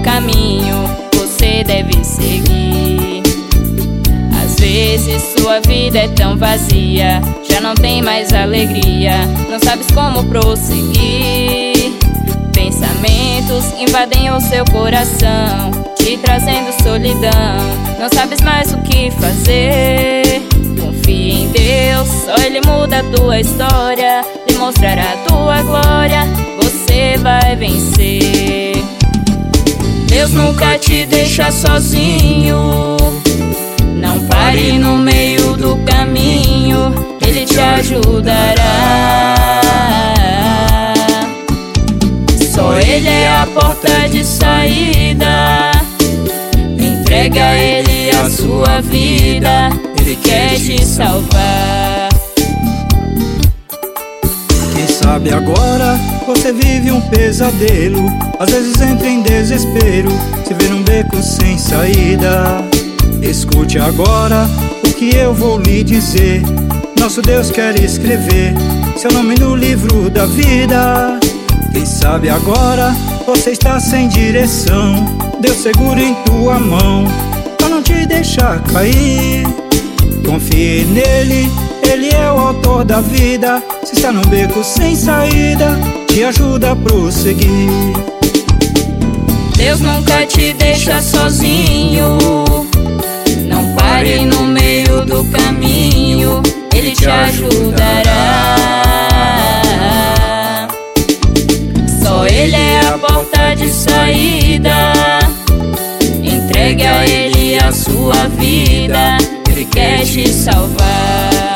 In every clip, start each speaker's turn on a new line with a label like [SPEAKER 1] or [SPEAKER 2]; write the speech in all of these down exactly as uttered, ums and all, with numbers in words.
[SPEAKER 1] caminho você deve seguir. Às vezes sua vida é tão vazia, já não tem mais alegria, não sabes como prosseguir. Pensamentos invadem o seu coração, te trazendo solidão, não sabes mais o que fazer. Confia em Deus, só Ele muda a tua história, lhe mostrará a tua glória, você vai vencer. Deus nunca te deixa sozinho, não pare no meio do caminho, Ele te ajudará. Só Ele é a porta de saída, entregue a Ele a sua vida, Ele quer te salvar.
[SPEAKER 2] Quem sabe agora você vive um pesadelo, às vezes entra em desespero, se vê num beco sem saída. Escute agora o que eu vou lhe dizer, nosso Deus quer escrever seu nome no livro da vida. Quem sabe agora você está sem direção, Deus segura em tua mão pra não te deixar cair. Confie nele, Ele é o autor da vida, se está num beco sem saída, te ajuda a prosseguir.
[SPEAKER 1] Deus nunca te deixa sozinho, não pare no meio do caminho, Ele te ajudará. Só Ele é a porta de saída, entregue a Ele a sua vida, Ele quer te salvar.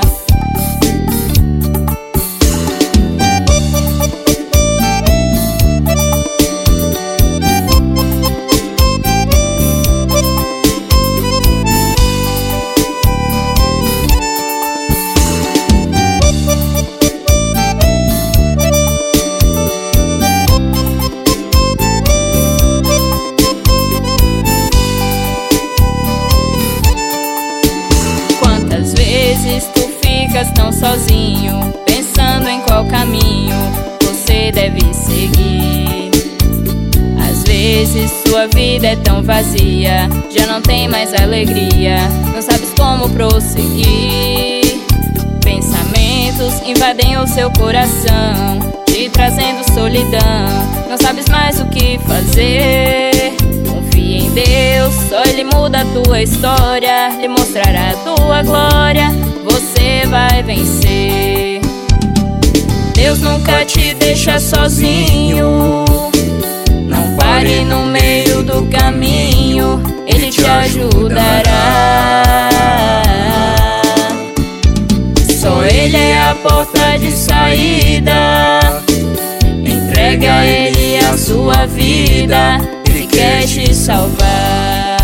[SPEAKER 1] Tu ficas tão sozinho, pensando em qual caminho você deve seguir. Às vezes sua vida é tão vazia, já não tem mais alegria, não sabes como prosseguir. Pensamentos invadem o seu coração, te trazendo solidão, não sabes mais o que fazer. Confia em Deus, só Ele muda a tua história, lhe mostrará a tua glória, você vai vencer. Deus nunca te deixa sozinho, não pare no meio do caminho, Ele te ajudará. Só Ele é a porta de saída, entregue a Ele a sua vida, Ele quer te salvar.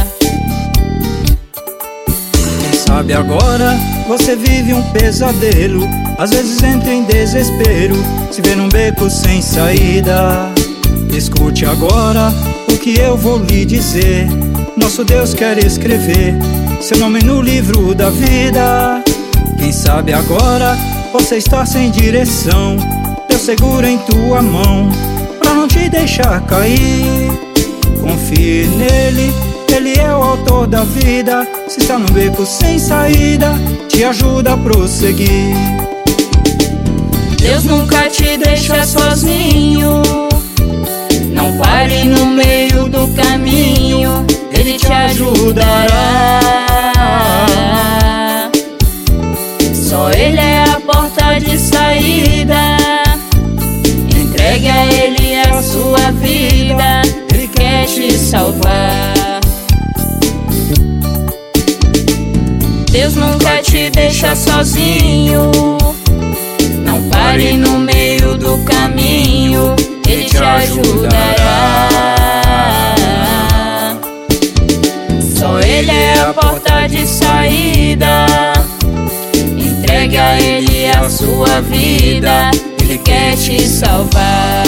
[SPEAKER 2] Sabe agora você vive um pesadelo, às vezes entra em desespero, se vê num beco sem saída. Escute agora o que eu vou lhe dizer, nosso Deus quer escrever seu nome no livro da vida. Quem sabe agora você está sem direção, Deus segura em tua mão pra não te deixar cair. Confie nele, Ele é o autor da vida, se está num beco sem saída, te ajuda a prosseguir.
[SPEAKER 1] Deus nunca te deixa sozinho, não pare no meio do caminho, Ele te ajudará. Só Ele é a porta de saída, entregue a Ele a sua vida, Ele quer te salvar. Deus nunca te deixa sozinho, não pare no meio do caminho, Ele te ajudará. Só Ele é a porta de saída, entregue a Ele a sua vida, Ele quer te salvar.